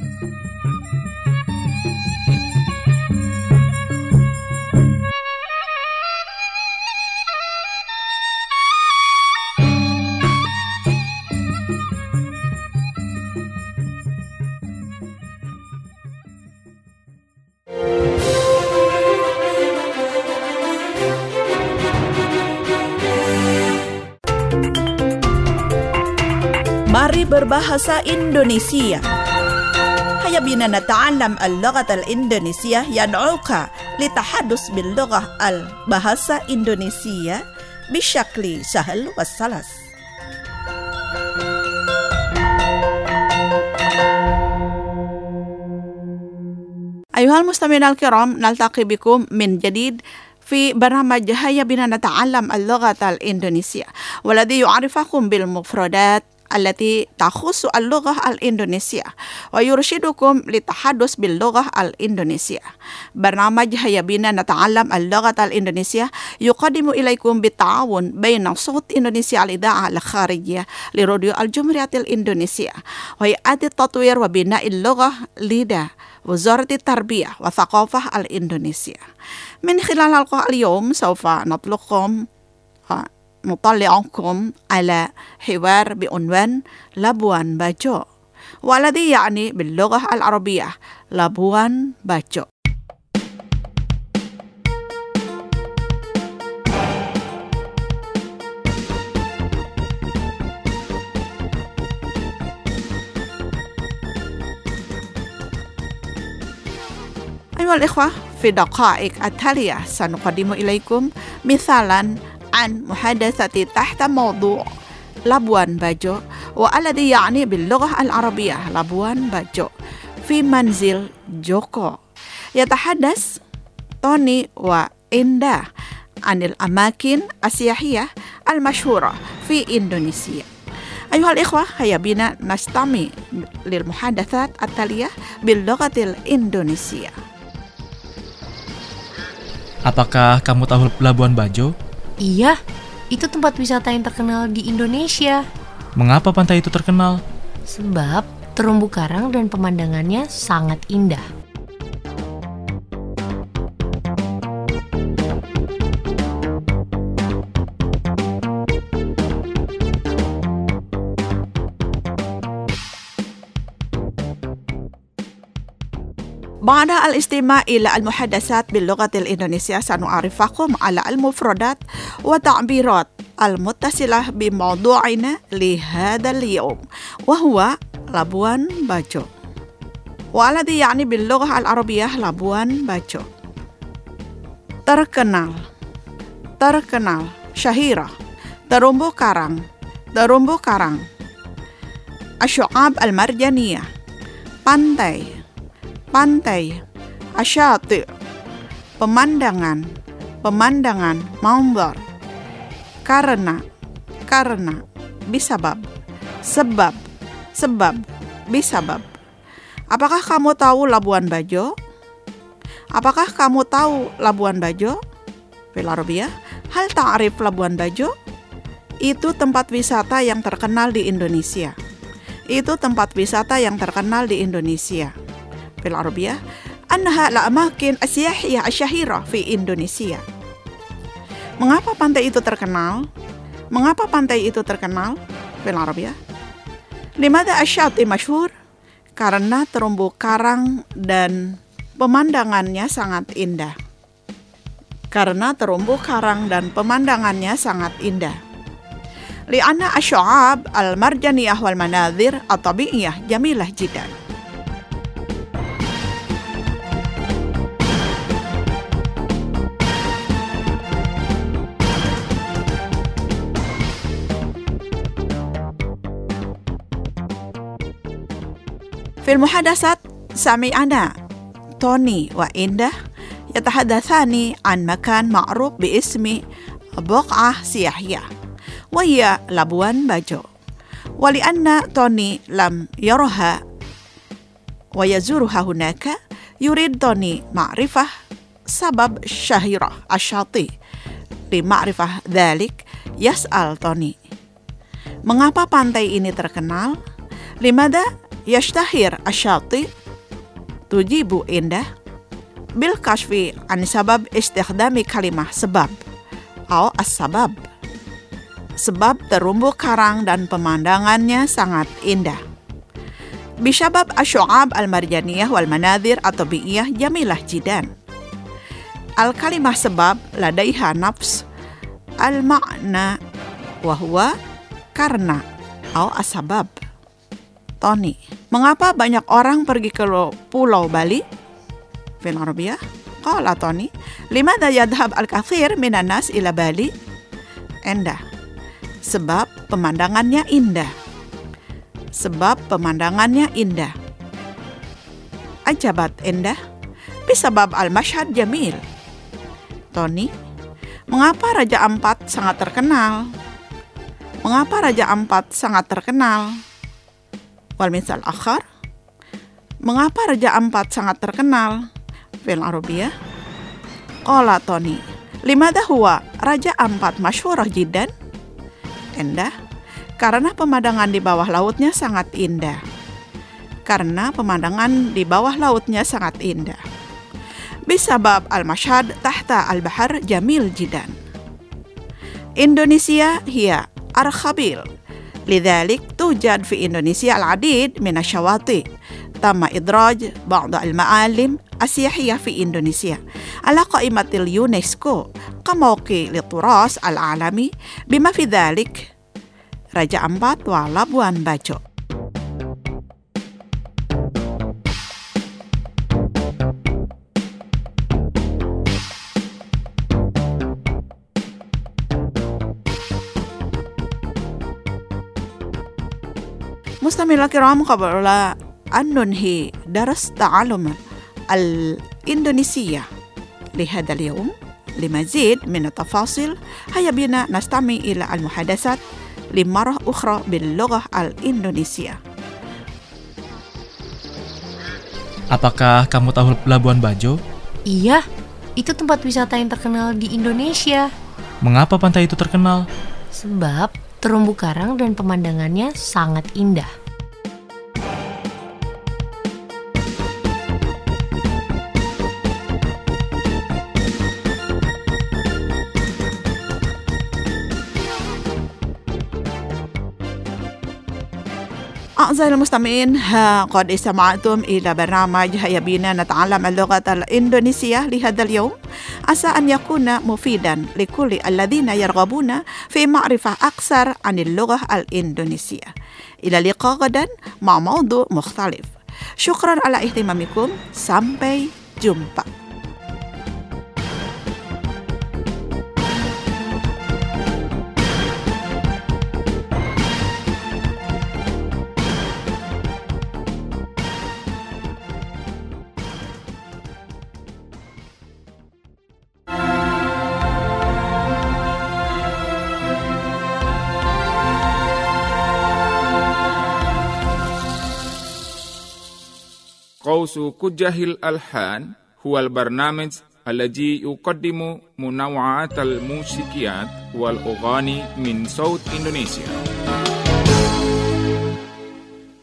Mari berbahasa Indonesia. Haya bina nata'allam al-lughat al-Indonesia yad'uka litahadus bil-lughah al-bahasa Indonesia bisyakli sahal wassalas. Ayuhal mustami'in al-kiram, naltaqi bikum min jadid في برنامج هيا بنا نتعلم اللغة الإندونيسية والذي يعرفكم بالمفردات التي تخص اللغة الإندونيسية ويرشدكم للتحدث باللغة الإندونيسية. برنامج هيا بنا نتعلم اللغة الإندونيسية يقدم إليكم بالتعاون بين صوت إندونيسيا الإذاعة الخارجية لراديو الجمهورية الإندونيسية وهيئة التطوير وبناء اللغة لدى وزارة التربية والثقافة الإندونيسية. من خلال الحلقة اليوم سوف نطلقكم نطلعكم على حوار بعنوان لابوان باجو والذي يعني باللغة العربية لابوان باجو. أيها الإخوة، في دقائق التالية سنقدم إليكم مثالا عن محادثة تحت موضوع لابوان باجو والذي يعني باللغة العربية لابوان باجو في منزل جوكو. يتحدث توني وإندا عن الأماكن السياحية المشهورة في إندونيسيا. أيها الإخوة، هيا بنا نستمع للمحادثات التالية باللغة الإندونيسية. Apakah kamu tahu Labuan Bajo? Iya, itu tempat wisata yang terkenal di Indonesia. Mengapa pantai itu terkenal? Sebab terumbu karang dan pemandangannya sangat indah. بعد الاستماع إلى المحادثات باللغة الإندونيسية سنعرفكم على المفردات وتعبيرات المتصلة بموضوعنا لهذا اليوم وهو لابوان باجو والذي يعني باللغة العربية لابوان باجو. Terkenal, terkenal, syahira, terumbu karang, terumbu karang. Asy'ab al-marjaniyah, pantai, pantai, asyati, pemandangan, pemandangan, manzar, karena, karena, bisabab, sebab, sebab, bisabab. Apakah kamu tahu Labuan Bajo? Apakah kamu tahu Labuan Bajo? Fil Arabiyah, hal ta'rif Labuan Bajo? Itu tempat wisata yang terkenal di Indonesia. itu tempat wisata yang terkenal di Indonesia. Fil Arabiyah, annaha al-amakin as-siyahiyah asy-syahira fi Indonesia. Mengapa pantai itu terkenal? Mengapa pantai itu terkenal? Fil Arabiyah, limadha asy-syati masyhur? Karena terumbu karang dan pemandangannya sangat indah. Karena terumbu karang dan pemandangannya sangat indah. Li'anna asy-syu'ab al-marjaniyah wal manadhir at-tabi'iyah jamilah jiddan. Fil muhadasat sami'ana Tony wa Indah yatahadathani an makan ma'ruf bi ismi buq'ah siyahiyah wa hiya Labuan Bajo. Wa li'anna Tony lam yaraha wa yazuruha hunaka yurid Tony ma'rifah sabab syahirah asyati li ma'rifah dhalik yas'al Tony. Mengapa pantai ini terkenal? Limada yashtahir asyati? Tujibu Indah bil kashfi an sabab istikhdami kalimah sebab atau as-sabab. Sebab terumbu karang dan pemandangannya sangat indah. Bisabab asy-syu'ab al-marjaniyah wal manadhir at-tabi'iyah jamilah jiddan. Al-kalimah sebab ladaiha nafs al-ma'na wa huwa karna atau as-sabab. Tony, mengapa banyak orang pergi ke Pulau Bali? Fil Arabiyah, qala Tony, limadha yadhhab al-katsir minan nas ila Bali? Endah. Sebab pemandangannya indah. Sebab pemandangannya indah. Ajabat Endah, bisabab al-mashhad jamil. Tony, mengapa Raja Ampat sangat terkenal? Mengapa Raja Ampat sangat terkenal? Wal misal akhar, mengapa Raja Ampat sangat terkenal? Fil Arabiyah, qala Tony, limadha huwa Raja Ampat masyhurah jiddan? Endah, karena pemandangan di bawah lautnya sangat indah. Karena pemandangan di bawah lautnya sangat indah. Bisabab al-mashhad tahta al-bahar jamil jiddan. Indonesia hiya arkhabil. Lidzalik tujad fi Indonesia al-adid min asy-syawati. Tamma idraj ba'd al-ma'alim as-siyahiyah fi Indonesia ala qaimatil UNESCO kamauqi lituras al-alami bima fi dzalik Raja Ampat wa Labuan Bajo. Mustamila kiram, qabla an nunhi daras ta'alum al-Indonesia li hadzal yawm limazid min at-tafasil hayya bina nastami ila al-muhadasat limarah ukhra bil lughah al-Indonesia. Apakah kamu tahu Labuan Bajo? Iya, itu tempat wisata yang terkenal di Indonesia. Mengapa pantai itu terkenal? Sebab terumbu karang dan pemandangannya sangat indah. أعزائي المستمعين، ها قد استمعتم إلى برنامج هيا بنا نتعلم اللغة الإندونيسية لهذا اليوم. عسى أن يكون مفيدا لكل الذين يرغبون في معرفة أكثر عن اللغة الإندونيسية. إلى اللقاء غدا مع موضوع مختلف. شكرا على اهتمامكم. Sampai jumpa. قوس كجه الألحان هو البرنامج الذي يقدم منوعات الموسيقيات والأغاني من صوت إندونيسيا.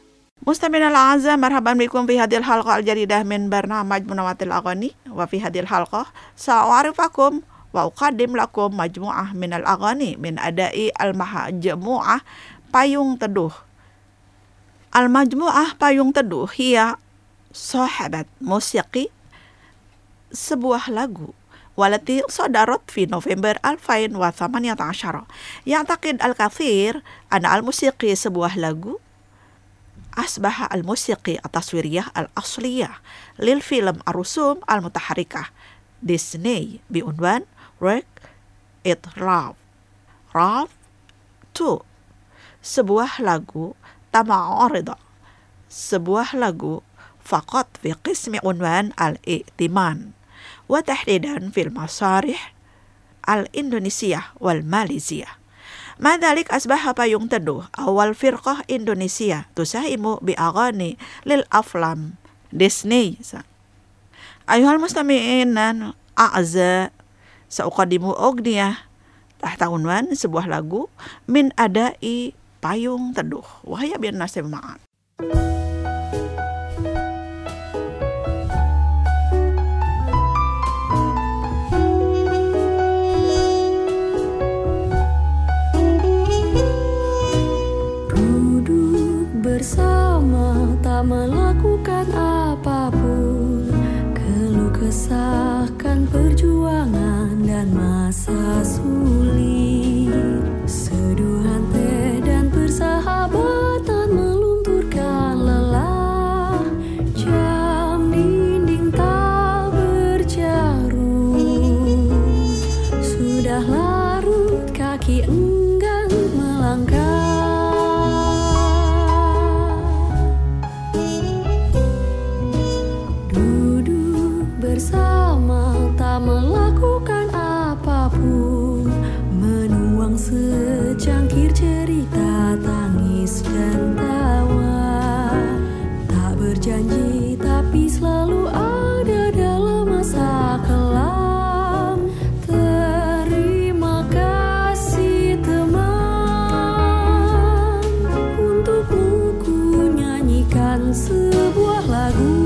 مستمعينا الأعزاء مرحبا بكم في هذه الحلقة الجديدة من برنامج منوعات الأغاني. وفي هذه الحلقة سأعرفكم وأقدم لكم مجموعة من الأغاني من أداء المجموعة Payung Teduh. Al-Majmu'ah Payung Teduh hiya sahabat musiki, sebuah lagu والتي صدرت في نوفمبر ألفين وثمانية عشر. يعتقد الكثير أن الموسيقى sebuah lagu أصبح الموسيقى التصويرية الأصلية للفيلم الرسوم المتحركة ديزني بعنوان Wreck It Ralph Ralph تو. sebuah lagu تمعارضة، sebuah lagu فقط في قسم عنوان الائتمان، وتحديدا في المسارح الإندونيسية والماليزية. مع ذلك أصبح Payung Teduh أول فرقة إندونيسية تساهم بأغاني للأفلام ديزني. أيها المستمعين الأعزاء، سأقدم أغنية تحت عنوان sebuah lagu من أداء Payung Teduh. وهيا بنا نستمع معا. Bersama tak melakukan apapun, keluh kesahkan perjuangan dan masa sulit, seduhan teh dan persahabatan melunturkan lelah, jam dinding tak berjarum, sudah larut kaki enggan melangkah. Bersama tak melakukan apapun, menuang secangkir cerita, tangis dan tawa, tak berjanji tapi selalu ada dalam masa kelam. Terima kasih teman, untukmu ku nyanyikan sebuah lagu.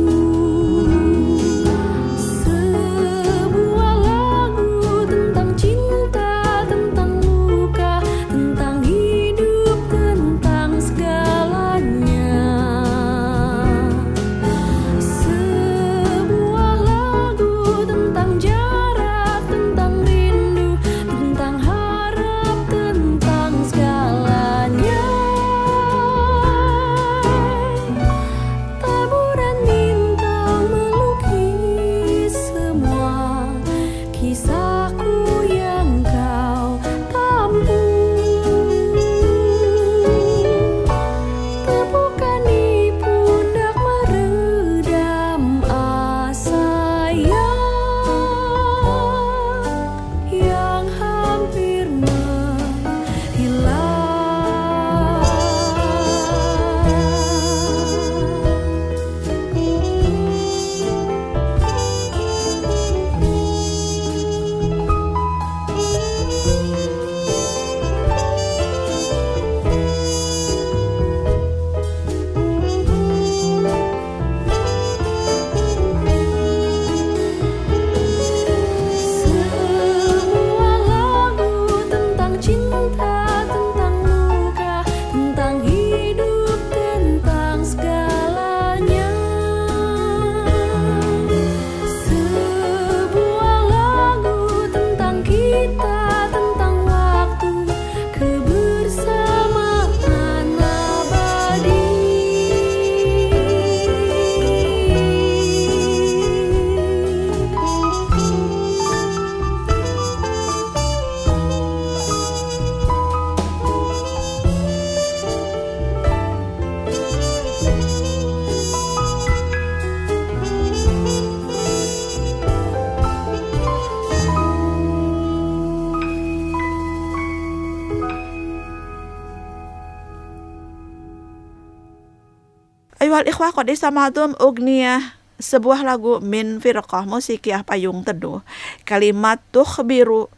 Ayuhal ikhwah qad istama'tum ugniyah, sebuah lagu min firqah musikiyah Payung Teduh. Kalimat tukhbiru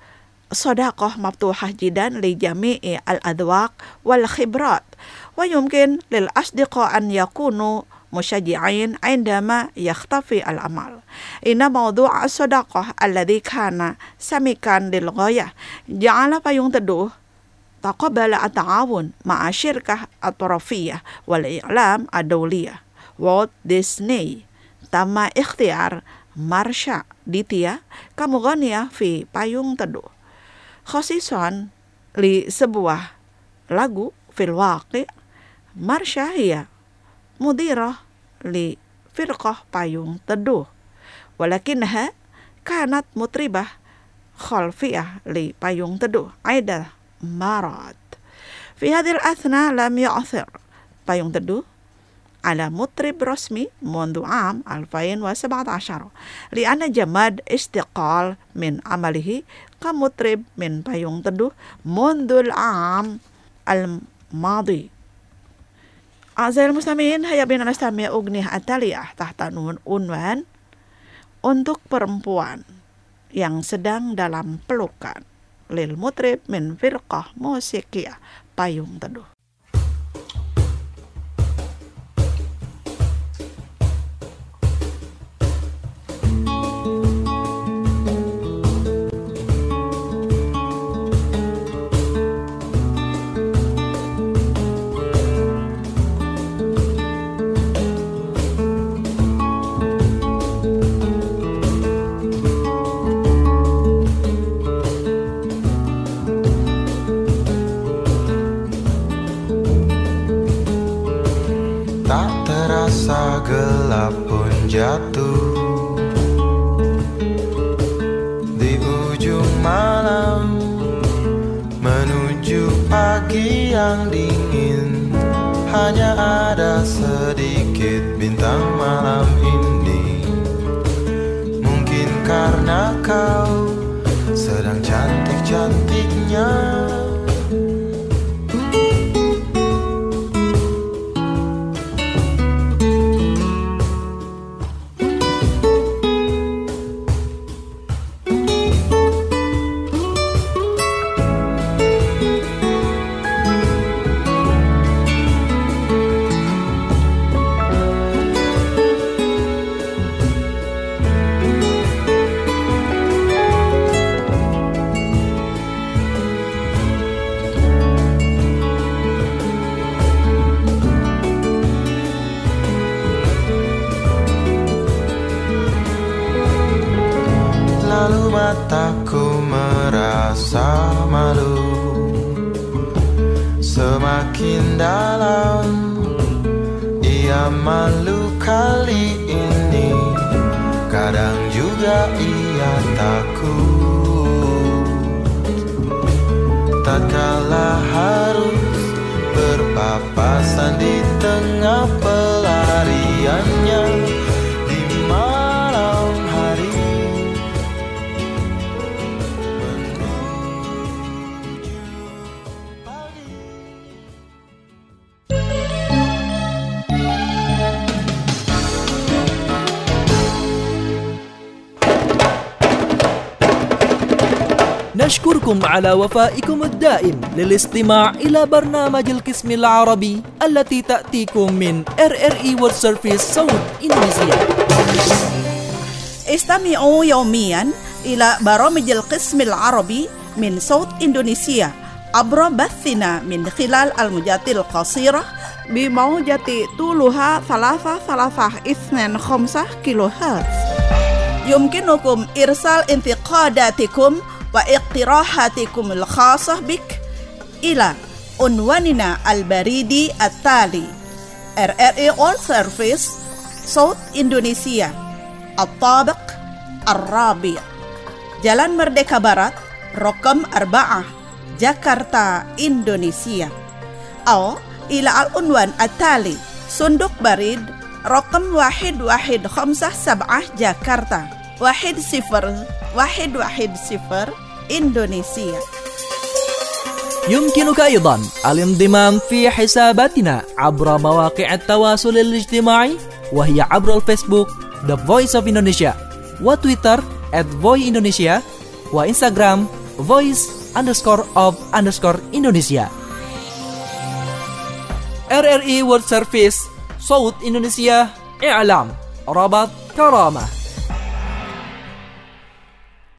صداقة مفتوحة جدا لجميع الأذواق والخبرات، ويمكن للأصدقاء أن يكونوا مشجعين عندما يختفي العمل. إن موضوع الصداقة الذي كان سميكا للغاية جعل Payung Teduh تقبل التعاون مع شركة الطرفية والإعلام الدولية والت ديزني. تم اختيار مارشا ديتيا كمغنية في Payung Teduh خصيصا لسبوة lagu في الواقع. مارشا هي مديرة لفرقة Payung Teduh، ولكنها كانت مطربة خلفية لPayung Teduh عدة مرات. في هذه الأثناء لم يعثر Payung Teduh على مطرب رسمي منذ عام ألفين وسبعة عشر، لأن جماد استقال من عمله كمطرب من Payung Teduh منذ العام الماضي. أعزائي المستمعين، هيا بنا نستمع أغنية التالية تحت عنوان Untuk Perempuan yang sedang dalam pelukan lil mutrib min firqah musikiyah Payung Teduh. Gelap pun jatuh di ujung malam menuju pagi yang dingin. Hanya ada sedikit bintang malam ini. Mungkin karena kau sedang cantik-cantiknya. Mataku merasa malu, semakin dalam ia malu kali ini. Kadang juga ia takut, tatkala harus berpapasan di tengah pelariannya di malam hari. نشكركم على وفائكم الدائم للاستماع إلى برنامج القسم العربي التي تأتيكم من إر إر إي World Service صوت إندونيسيا. استمعوا يوميا إلى برامج القسم العربي من صوت إندونيسيا عبر بثنا من خلال الموجات القصيرة بموجة طولها ثلاثة ثلاثة اثنين خمسة كيلو هرتز. يمكنكم إرسال انتقاداتكم واقتراحاتكم الخاصة بك إلى عنواننا البريدي التالي إر إر إي World Service صوت إندونيسيا الطابق الرابع Jalan Merdeka Barat رقم أربعة جاكرتا إندونيسيا، أو إلى العنوان التالي صندوق بريد رقم واحد واحد خمسة سبعة جاكرتا واحد صفر واحد واحد صفر إندونيسيا. يمكنك أيضا الانضمام في حساباتنا عبر مواقع التواصل الاجتماعي، وهي عبر الفيسبوك The Voice of Indonesia، وتويتر at Voice Indonesia، وإنستغرام voice underscore of underscore Indonesia. R R I World Service Saud Indonesia I'lam Rabat Karamah.